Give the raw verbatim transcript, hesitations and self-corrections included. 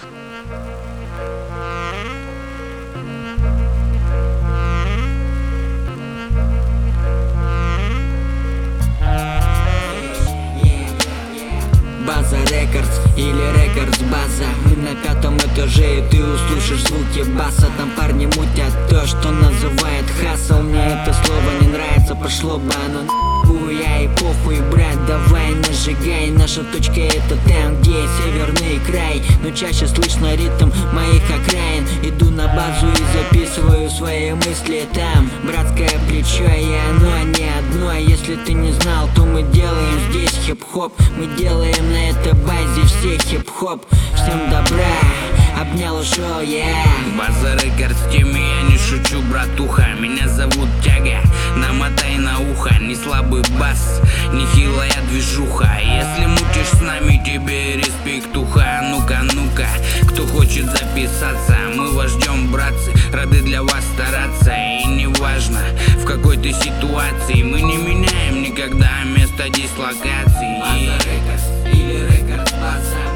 База Рекордс или Рекордс база. Мы на пятом этаже, и ты услышишь звуки баса. Там парни мутят то, что называют хасл. Мне это слово не нравится, пошло бы оно нахуй. Я и похуй, брат, давай нажигай. Наша точка это там, где северный край. Но чаще слышно ритм моих окраин. Иду на базу и записываю свои мысли там. Братское плечо, и оно не одно. Если ты не знал, то мы делаем здесь хип-хоп. Мы делаем на этой базе все хип-хоп. Всем добра, обнял шоу, yeah. База Рекордс в теме, я не шучу, братуха. Меня зовут Тяга, намотай на ухо. Не слабый бас, не хилая движуха. Если мутишь с нами, тебе респектуха. Ну-ка, ну-ка, кто хочет записаться, мы вас ждем, братцы. Рады для вас стараться. И не важно, в какой ты ситуации, мы не меняем никогда место дислокации. База Рекордс или Рекордс база.